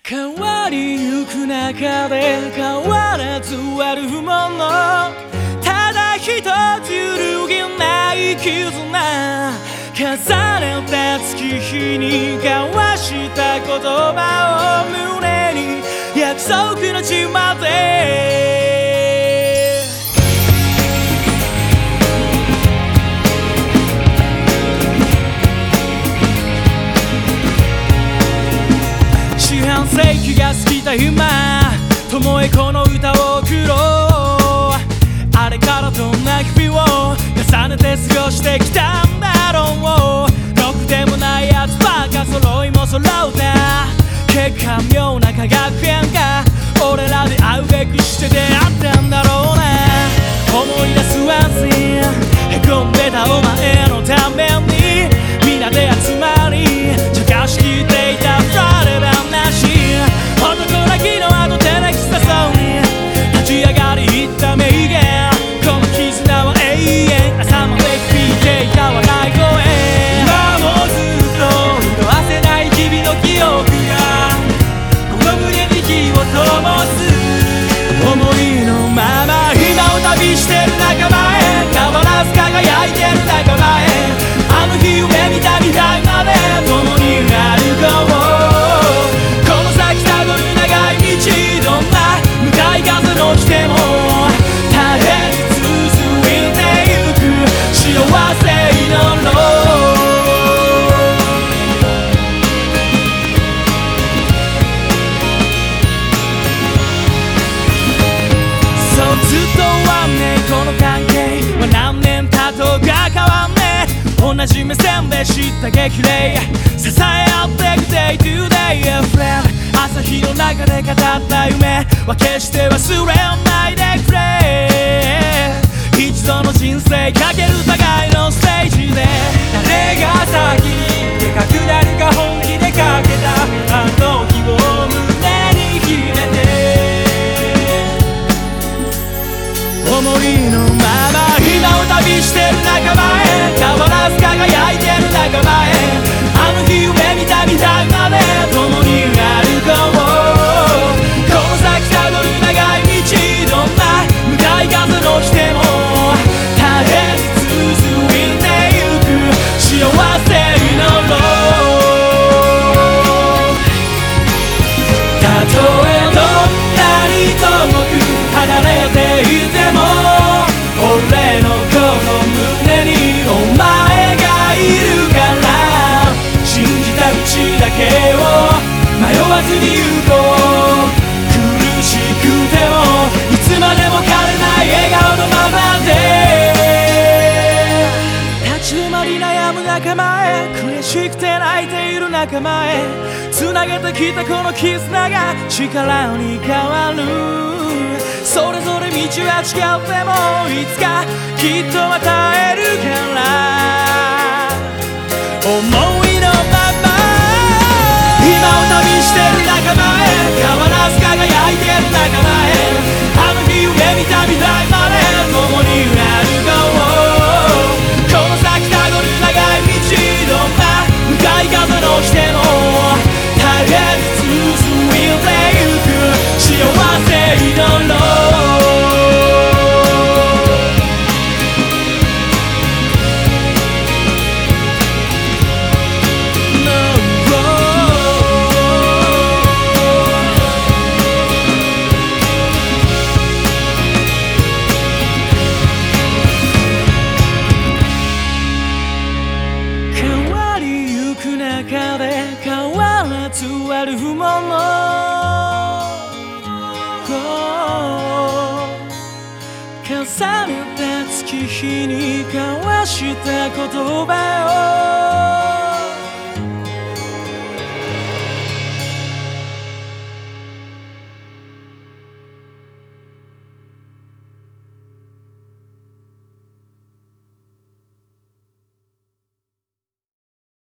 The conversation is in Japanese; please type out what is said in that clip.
変わりゆく中で変わらずあるもの、ただ一つ揺るぎない絆、重ねた月日に交わした言葉を胸に約束の地まで四半世紀が過ぎた今、友へこの歌を送ろう。あれからどんな日々を重ねて過ごしてきたんだろう。ろくでもないやつばか揃いも揃った結果妙な化学変化、俺らで会うべくして出会ったんだろうな。思い出すワンシーン、へこんでたお前のためにみんなで集まり茶化しきっていたフラレ話、男泣きの後照れくさそうに立ち上がり言った名言、この絆は永遠、朝まで響いていた笑い声、今もずっと色褪せない日々の記憶がこの胸に火を灯す。思いのまま今を旅してる仲間へ、変わらず輝いてる仲間へ、あの日夢見た未来まで共に歩こう。どうしても絶えず続いてゆく幸せ祈ろう。そうずっとはね、この関係は何年経とうが変わんねえ、同じ目線で知った激励、支え合ってく Day to Day a friend、朝日の中で語った夢は決して忘れないでくれ。一度の人生かける互いのステージで、誰が先にでかくなるか本気でかけたあの日を胸に秘めて、思いのまま今を旅してる仲間へ、変わらず輝いてる仲間へ、あの日夢見た未来まで共に歩こう。この先たどる長い道、どんな向かい風の来ても絶えず続いてゆく幸せ祈ろう。たとえどんなに遠く離れていても、俺のこの胸にお前がいるから、信じた道だけを迷わずに行こう。苦しくてもいつまでも枯れない笑顔のままで、立ち止まり悩む仲間へ、悔しくて泣いている仲間へ、つなげてきたこの絆が力に変わる。それぞれ道は違ってもいつかきっとまた会えるから、思いのまま今を旅してる仲間へ、変わらず輝いてる仲間へ、あの日夢見た未来まで共に歩こう。この先たどる長い道、どんな向かい風の来ても絶えず続いてゆく幸せ祈ろう。中で変わらずあるもの、重ねた月日に交わした言葉を